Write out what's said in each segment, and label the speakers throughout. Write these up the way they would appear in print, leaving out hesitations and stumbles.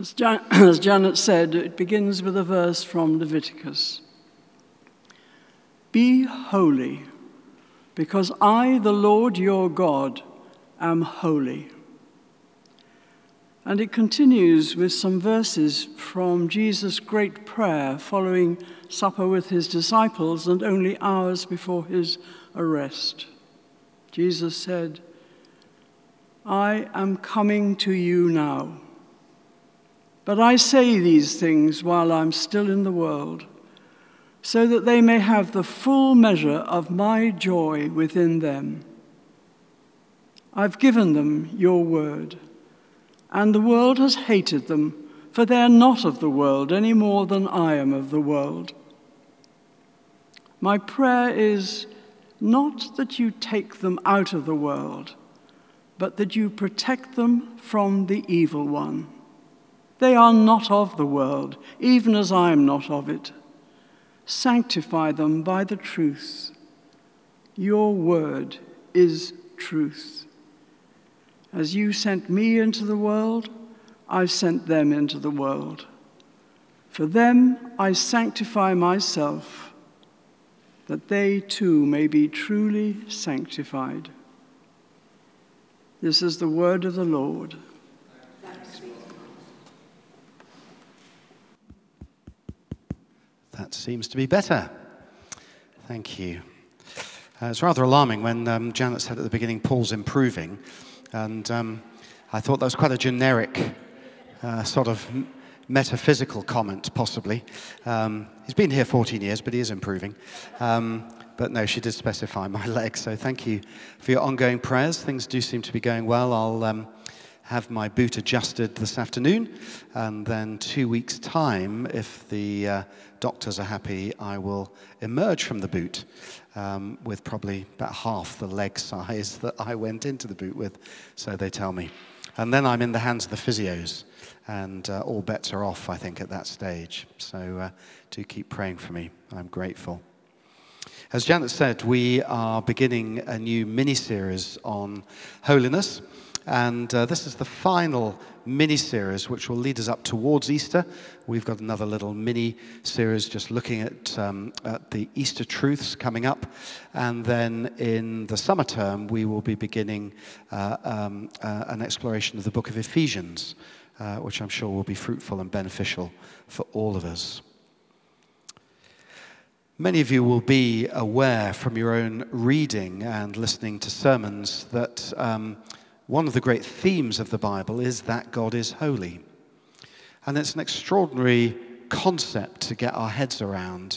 Speaker 1: As Janet said, it begins with a verse from Leviticus. Be holy, because I, the Lord your God, am holy. And it continues with some verses from Jesus' great prayer following supper with his disciples and only hours before his arrest. Jesus said, I am coming to you now, but I say these things while I'm still in the world, so that they may have the full measure of my joy within them. I've given them your word, and the world has hated them, for they are not of the world any more than I am of the world. My prayer is not that you take them out of the world, but that you protect them from the evil one. They are not of the world, even as I am not of it. Sanctify them by the truth. Your word is truth. As you sent me into the world, I sent them into the world. For them I sanctify myself, that they too may be truly sanctified. This is the word of the Lord.
Speaker 2: That seems to be better. Thank you. It's rather alarming when Janet said at the beginning, Paul's improving. And I thought that was quite a generic sort of metaphysical comment, possibly. He's been here 14 years, but he is improving. But no, she did specify my leg. So thank you for your ongoing prayers. Things do seem to be going well. I'll have my boot adjusted this afternoon, and then 2 weeks' time, if the doctors are happy, I will emerge from the boot with probably about half the leg size that I went into the boot with, so they tell me. And then I'm in the hands of the physios, and all bets are off, I think, at that stage. So do keep praying for me. I'm grateful. As Janet said, we are beginning a new mini-series on holiness. And this is the final mini-series which will lead us up towards Easter. We've got another little mini-series just looking at the Easter truths coming up. And then in the summer term, we will be beginning an exploration of the book of Ephesians, which I'm sure will be fruitful and beneficial for all of us. Many of you will be aware from your own reading and listening to sermons that one of the great themes of the Bible is that God is holy. And it's an extraordinary concept to get our heads around.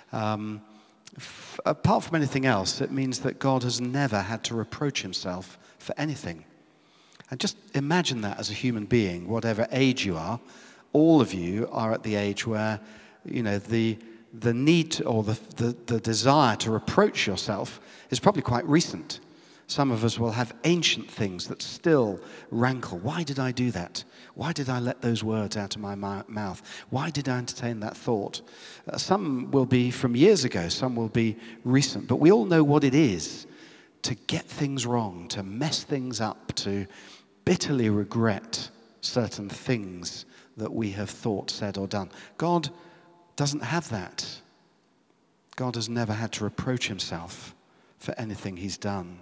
Speaker 2: Apart from anything else, it means that God has never had to reproach himself for anything. And just imagine that as a human being, whatever age you are, all of you are at the age where, you know, the need or the desire to reproach yourself is probably quite recent. Some of us will have ancient things that still rankle. Why did I do that? Why did I let those words out of my mouth? Why did I entertain that thought? Some will be from years ago, some will be recent. But we all know what it is to get things wrong, to mess things up, to bitterly regret certain things that we have thought, said, or done. God doesn't have that. God has never had to reproach himself for anything he's done.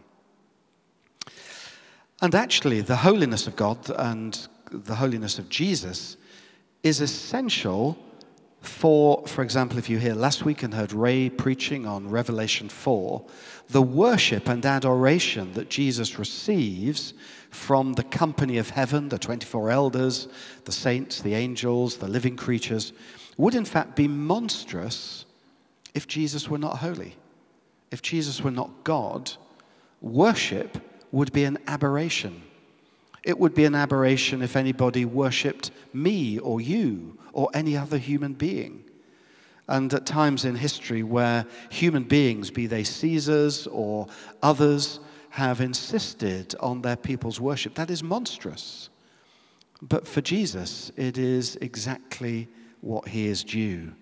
Speaker 2: And actually, the holiness of God and the holiness of Jesus is essential for example, if you hear last week and heard Ray preaching on Revelation 4, the worship and adoration that Jesus receives from the company of heaven, the 24 elders, the saints, the angels, the living creatures, would in fact be monstrous if Jesus were not holy. If Jesus were not God, worship would be an aberration. It would be an aberration if anybody worshipped me or you or any other human being. And at times in history where human beings, be they Caesars or others, have insisted on their people's worship, that is monstrous. But for Jesus, it is exactly what he is due.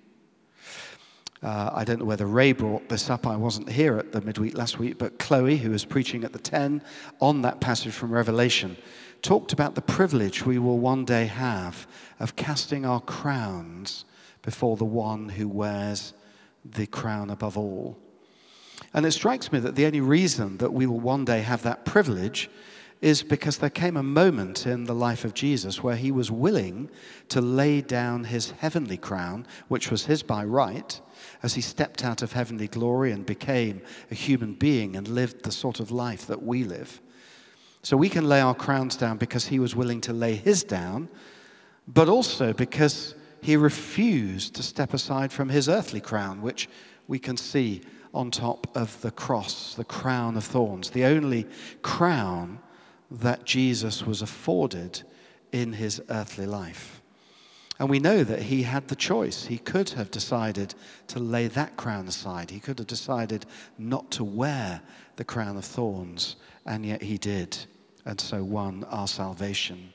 Speaker 2: I don't know whether Ray brought this up. I wasn't here at the midweek last week, but Chloe, who was preaching at the 10 on that passage from Revelation, talked about the privilege we will one day have of casting our crowns before the one who wears the crown above all. And it strikes me that the only reason that we will one day have that privilege is because there came a moment in the life of Jesus where he was willing to lay down his heavenly crown, which was his by right, as he stepped out of heavenly glory and became a human being and lived the sort of life that we live. So we can lay our crowns down because he was willing to lay his down, but also because he refused to step aside from his earthly crown, which we can see on top of the cross, the crown of thorns, the only crown that Jesus was afforded in his earthly life. And we know that he had the choice. He could have decided to lay that crown aside. He could have decided not to wear the crown of thorns, and yet he did, and so won our salvation.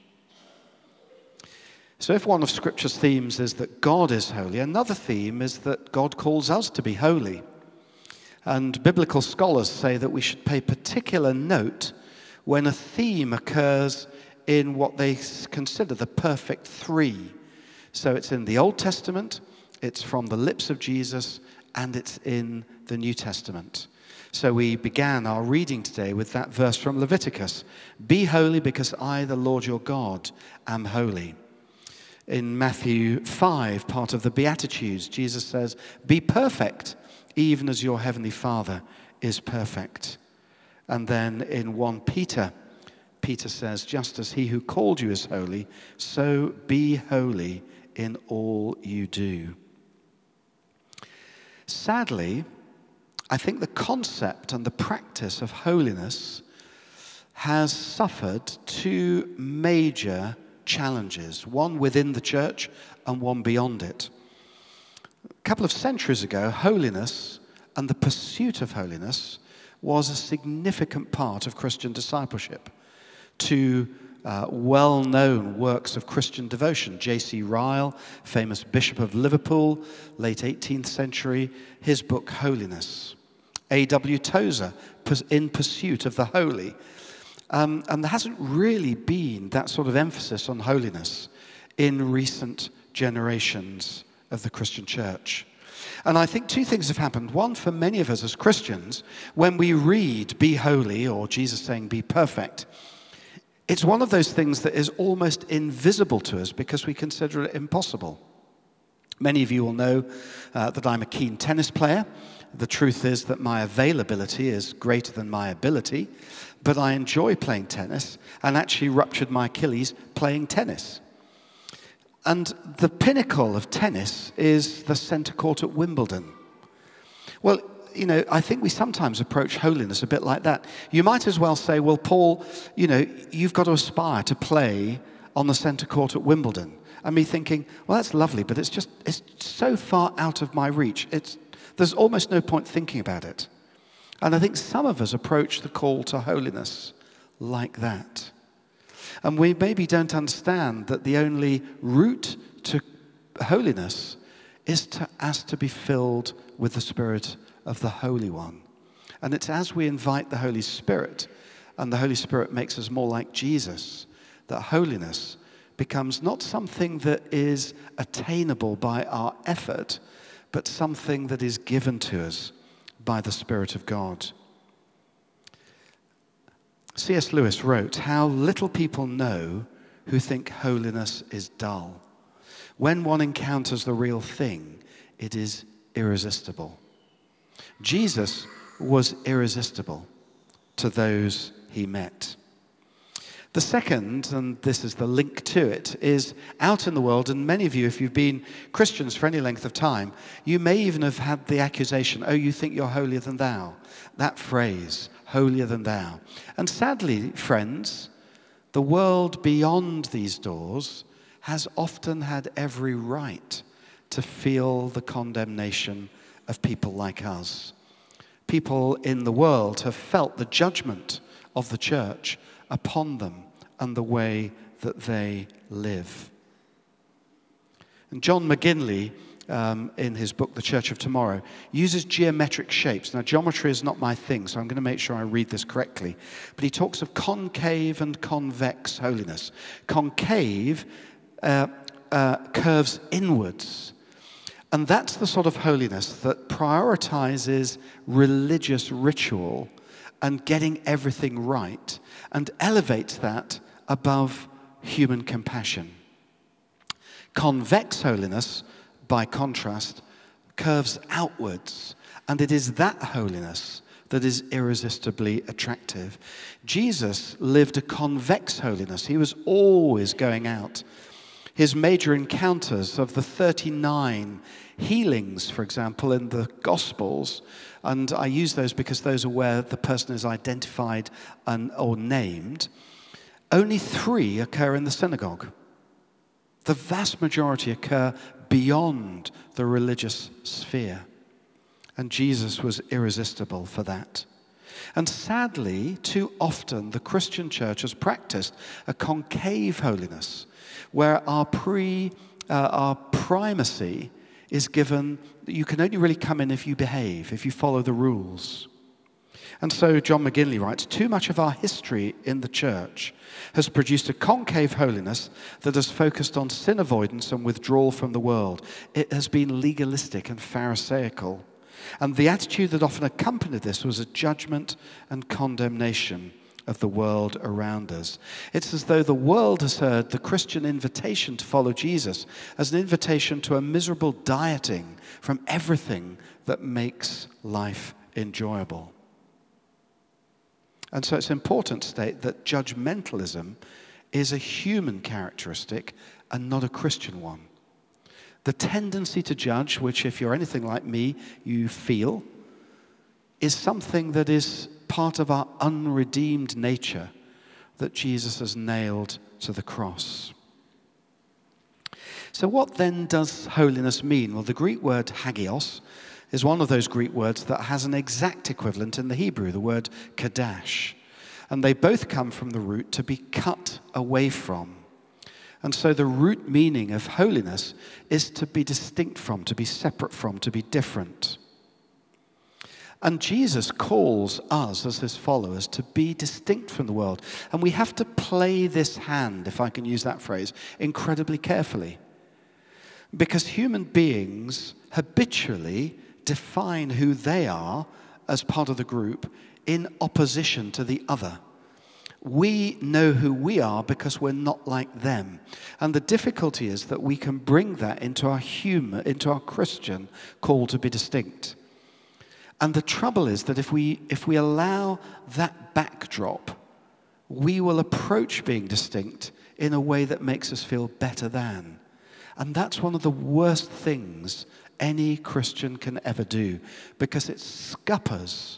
Speaker 2: So if one of Scripture's themes is that God is holy, another theme is that God calls us to be holy. And biblical scholars say that we should pay particular note when a theme occurs in what they consider the perfect three. So it's in the Old Testament, it's from the lips of Jesus, and it's in the New Testament. So we began our reading today with that verse from Leviticus. Be holy because I, the Lord your God, am holy. In Matthew 5, part of the Beatitudes, Jesus says, be perfect, even as your heavenly Father is perfect. And then in 1 Peter, Peter says, just as he who called you is holy, so be holy in all you do. Sadly, I think the concept and the practice of holiness has suffered two major challenges, one within the church and one beyond it. A couple of centuries ago, holiness and the pursuit of holiness was a significant part of Christian discipleship. Two well-known works of Christian devotion. J.C. Ryle, famous Bishop of Liverpool, late 18th century, his book Holiness. A.W. Tozer, In Pursuit of the Holy. And there hasn't really been that sort of emphasis on holiness in recent generations of the Christian church. And I think two things have happened. One, for many of us as Christians, when we read, be holy, or Jesus saying, be perfect, it's one of those things that is almost invisible to us because we consider it impossible. Many of you will know that I'm a keen tennis player. The truth is that my availability is greater than my ability, but I enjoy playing tennis and actually ruptured my Achilles playing tennis. And the pinnacle of tennis is the centre court at Wimbledon. Well, you know, I think we sometimes approach holiness a bit like that. You might as well say, well, Paul, you know, you've got to aspire to play on the centre court at Wimbledon. And me thinking, well, that's lovely, but it's so far out of my reach. There's almost no point thinking about it. And I think some of us approach the call to holiness like that. And we maybe don't understand that the only route to holiness is to be filled with the Spirit of the Holy One. And it's as we invite the Holy Spirit, and the Holy Spirit makes us more like Jesus, that holiness becomes not something that is attainable by our effort, but something that is given to us by the Spirit of God. C.S. Lewis wrote, how little people know who think holiness is dull. When one encounters the real thing, it is irresistible. Jesus was irresistible to those he met. The second, and this is the link to it, is out in the world, and many of you, if you've been Christians for any length of time, you may even have had the accusation, oh, you think you're holier than thou. That phrase, holier than thou. And sadly, friends, the world beyond these doors has often had every right to feel the condemnation of people like us. People in the world have felt the judgment of the church upon them and the way that they live. And John McGinley in his book, The Church of Tomorrow, uses geometric shapes. Now, geometry is not my thing, so I'm going to make sure I read this correctly. But he talks of concave and convex holiness. Concave curves inwards. And that's the sort of holiness that prioritizes religious ritual and getting everything right, and elevates that above human compassion. Convex holiness, by contrast, curves outwards, and it is that holiness that is irresistibly attractive. Jesus lived a convex holiness. He was always going out. His major encounters of the 39 healings, for example, in the Gospels, and I use those because those are where the person is identified or named, only 3 occur in the synagogue. The vast majority occur beyond the religious sphere. And Jesus was irresistible for that. And sadly, too often, the Christian church has practiced a concave holiness, where our primacy is given that you can only really come in if you behave, if you follow the rules. And so John McGinley writes, too much of our history in the church has produced a concave holiness that has focused on sin avoidance and withdrawal from the world. It has been legalistic and pharisaical. And the attitude that often accompanied this was a judgment and condemnation of the world around us. It's as though the world has heard the Christian invitation to follow Jesus as an invitation to a miserable dieting from everything that makes life enjoyable. And so it's important to state that judgmentalism is a human characteristic and not a Christian one. The tendency to judge, which if you're anything like me, you feel, is something that is part of our unredeemed nature that Jesus has nailed to the cross. So what then does holiness mean? Well, the Greek word hagios is one of those Greek words that has an exact equivalent in the Hebrew, the word kadash. And they both come from the root to be cut away from. And so the root meaning of holiness is to be distinct from, to be separate from, to be different. And Jesus calls us as his followers to be distinct from the world. And we have to play this hand, if I can use that phrase, incredibly carefully. Because human beings habitually define who they are as part of the group in opposition to the other. We know who we are because we're not like them. And the difficulty is that we can bring that into our Christian call to be distinct. And the trouble is that if we allow that backdrop, we will approach being distinct in a way that makes us feel better than. And that's one of the worst things any Christian can ever do, because it scuppers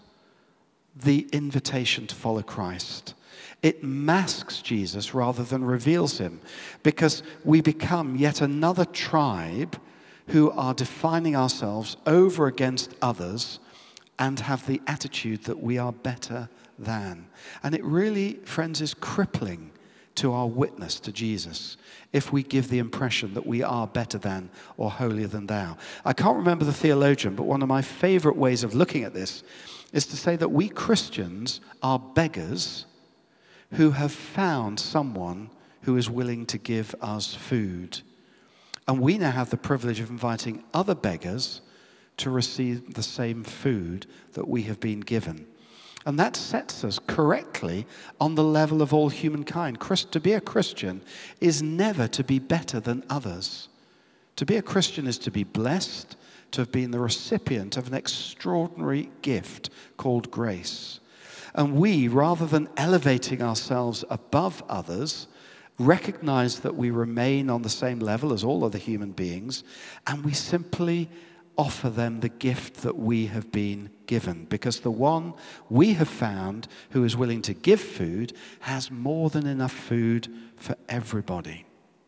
Speaker 2: the invitation to follow Christ. It masks Jesus rather than reveals him, because we become yet another tribe who are defining ourselves over against others and have the attitude that we are better than. And it really, friends, is crippling to our witness to Jesus if we give the impression that we are better than or holier than thou. I can't remember the theologian, but one of my favorite ways of looking at this is to say that we Christians are beggars who have found someone who is willing to give us food. And we now have the privilege of inviting other beggars to receive the same food that we have been given. And that sets us correctly on the level of all humankind. To be a Christian is never to be better than others. To be a Christian is to be blessed, to have been the recipient of an extraordinary gift called grace. And we, rather than elevating ourselves above others, recognize that we remain on the same level as all other human beings, and we simply offer them the gift that we have been given, because the one we have found who is willing to give food has more than enough food for everybody.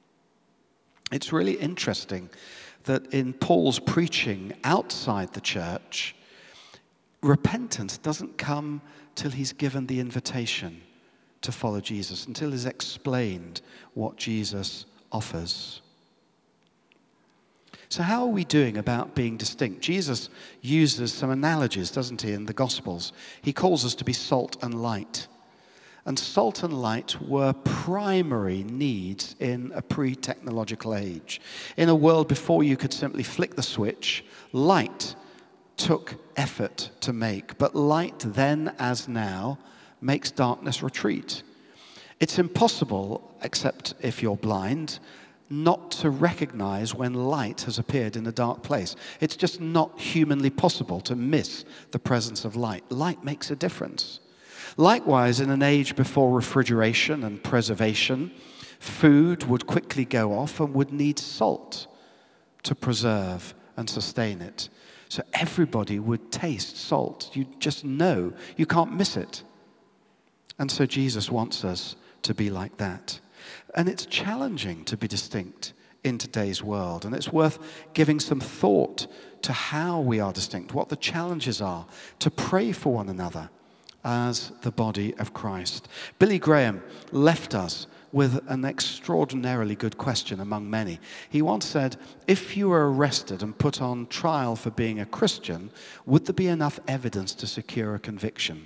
Speaker 2: It's really interesting that in Paul's preaching outside the church, repentance doesn't come till he's given the invitation to follow Jesus, until he's explained what Jesus offers. So how are we doing about being distinct? Jesus uses some analogies, doesn't he, in the Gospels? He calls us to be salt and light. And salt and light were primary needs in a pre-technological age. In a world before you could simply flick the switch, light took effort to make. But light then, as now, makes darkness retreat. It's impossible, except if you're blind, not to recognize when light has appeared in a dark place. It's just not humanly possible to miss the presence of light. Light makes a difference. Likewise, in an age before refrigeration and preservation, food would quickly go off and would need salt to preserve and sustain it. So everybody would taste salt. You just know. You can't miss it. And so Jesus wants us to be like that. And it's challenging to be distinct in today's world. And it's worth giving some thought to how we are distinct, what the challenges are, to pray for one another as the body of Christ. Billy Graham left us with an extraordinarily good question among many. He once said, if you were arrested and put on trial for being a Christian, would there be enough evidence to secure a conviction?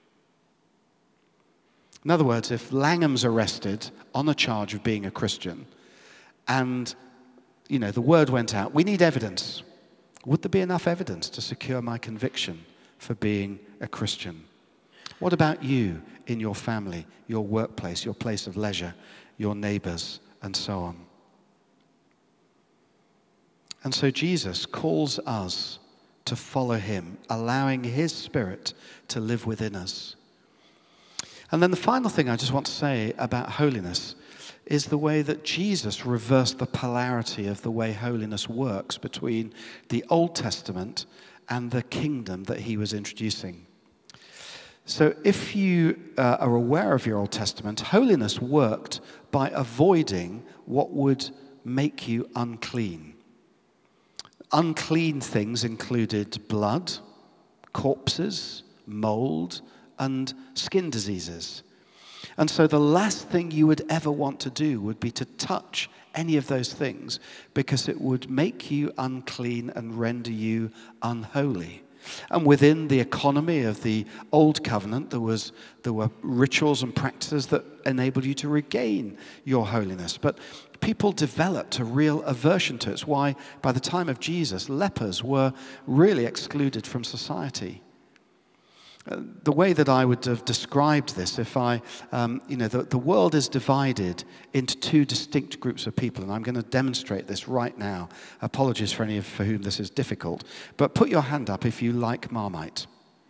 Speaker 2: In other words, if Langham's arrested on a charge of being a Christian and, the word went out, we need evidence. Would there be enough evidence to secure my conviction for being a Christian? What about you in your family, your workplace, your place of leisure, your neighbors, and so on? And so Jesus calls us to follow him, allowing his Spirit to live within us. And then the final thing I just want to say about holiness is the way that Jesus reversed the polarity of the way holiness works between the Old Testament and the kingdom that he was introducing. So if you are aware of your Old Testament, holiness worked by avoiding what would make you unclean. Unclean things included blood, corpses, mold, and skin diseases. And so the last thing you would ever want to do would be to touch any of those things, because it would make you unclean and render you unholy. And within the economy of the Old Covenant, there were rituals and practices that enabled you to regain your holiness. But people developed a real aversion to it. It's why by the time of Jesus, lepers were really excluded from society. The way that I would have described this, if the world is divided into two distinct groups of people, and I'm going to demonstrate this right now. Apologies for any for whom this is difficult, but put your hand up if you like Marmite.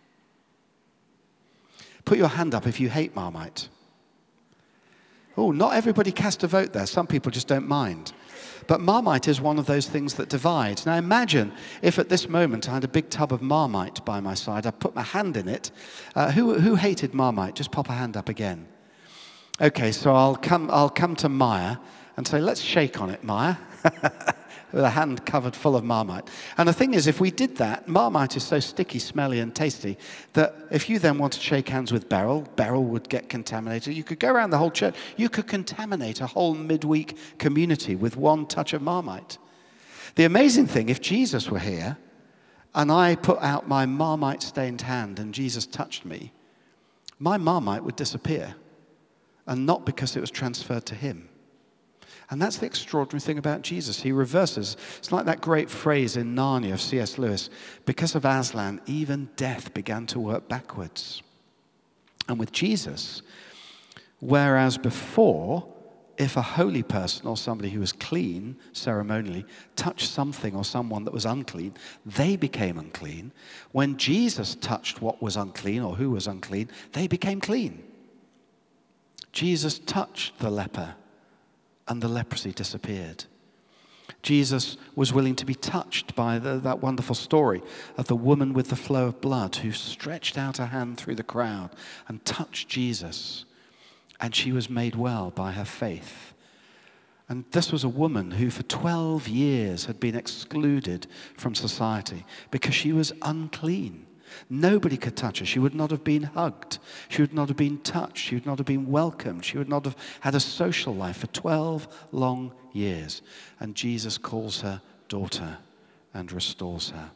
Speaker 2: Put your hand up if you hate Marmite. Oh, not everybody cast a vote there. Some people just don't mind. But Marmite is one of those things that divides. Now imagine if at this moment I had a big tub of Marmite by my side. I put my hand in it. Who hated Marmite? Just pop a hand up again. Okay, so I'll come to Maya and say, let's shake on it, Maya. With a hand covered full of Marmite. And the thing is, if we did that, Marmite is so sticky, smelly, and tasty that if you then want to shake hands with Beryl would get contaminated. You could go around the whole church. You could contaminate a whole midweek community with one touch of Marmite. The amazing thing, if Jesus were here and I put out my Marmite-stained hand and Jesus touched me, my Marmite would disappear. And not because it was transferred to him. And that's the extraordinary thing about Jesus. He reverses. It's like that great phrase in Narnia of C.S. Lewis. Because of Aslan, even death began to work backwards. And with Jesus, whereas before, if a holy person or somebody who was clean ceremonially touched something or someone that was unclean, they became unclean. When Jesus touched what was unclean or who was unclean, they became clean. Jesus touched the leper, and the leprosy disappeared. Jesus was willing to be touched by that wonderful story of the woman with the flow of blood who stretched out her hand through the crowd and touched Jesus, and she was made well by her faith. And this was a woman who for 12 years had been excluded from society because she was unclean. Nobody could touch her. She would not have been hugged. She would not have been touched. She would not have been welcomed. She would not have had a social life for 12 long years. And Jesus calls her daughter, and restores her.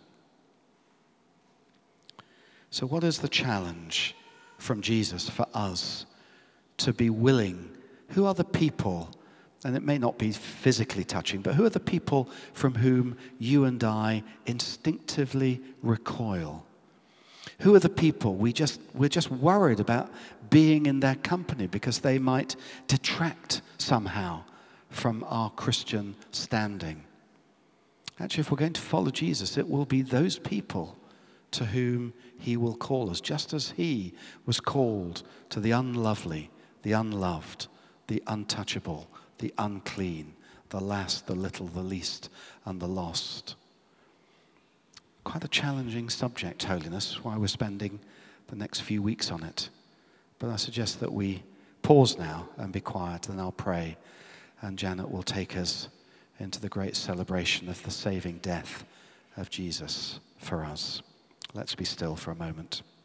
Speaker 2: So what is the challenge from Jesus for us to be willing? Who are the people, and it may not be physically touching, but who are the people from whom you and I instinctively recoil? Who are the people we're just worried about being in their company because they might detract somehow from our Christian standing? Actually, if we're going to follow Jesus, it will be those people to whom he will call us, just as he was called to the unlovely, the unloved, the untouchable, the unclean, the last, the little, the least, and the lost. Quite a challenging subject, holiness, why we're spending the next few weeks on it. But I suggest that we pause now and be quiet, and I'll pray, and Janet will take us into the great celebration of the saving death of Jesus for us. Let's be still for a moment.